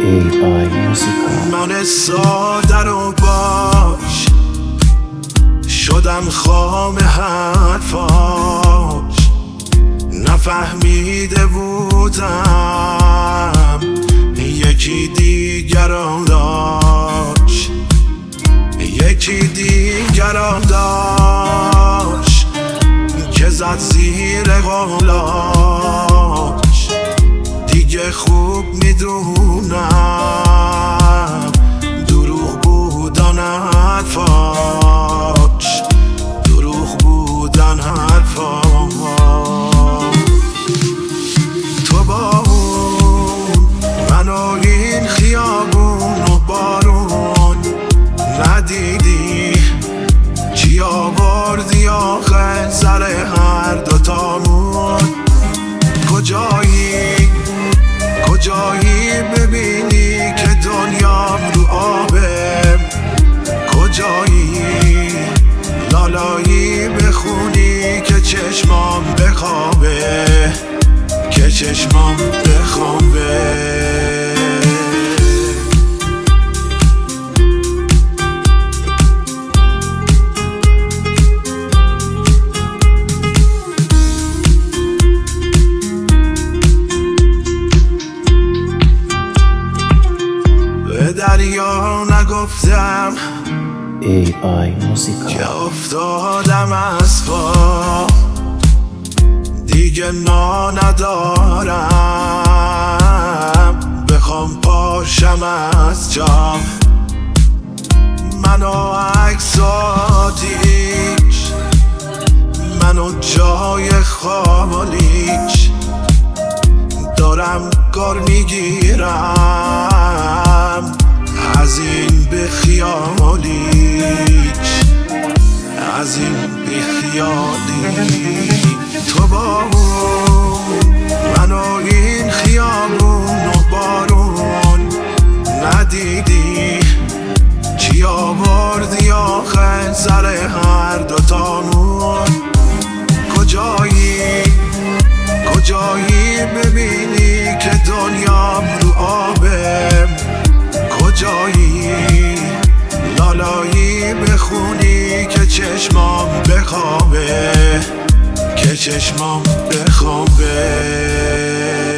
AI موسیقی. من ساده رو باش شدم خام حرفاش، نفهمیده بودم یکی دیگران داشت، یکی دیگران داشت که زد زیر قولاش. دیگه خوب میدونم دروغ بودن حرفاش، دروغ بودن حرفاش. تو با اون من و این خیابون و بارون ندیدی چی آوردی آخر سر هر دوتامون. کجایی ببینی که دنیام رو آبه، کجایی لالایی بخونی که چشمام بخوابه، که چشمام بخوابه. به دریا نگفتم AI موسیقی. که افتادم از پا، دیگه ندارم بخوام پاشم از جام. منو عکساتیش، منو جای خالیش، دارم کار میگیرم از این بیخیالیش، از این بیخیالی. تو با اون من و این خیابون و بارون ندیدی چی آوردی آخر سر هر دوتامون. کجایی ببینی که دنیام رو آبه، کجایی لالایی بخونی که چشمام بخوابه، که چشمام بخوابه.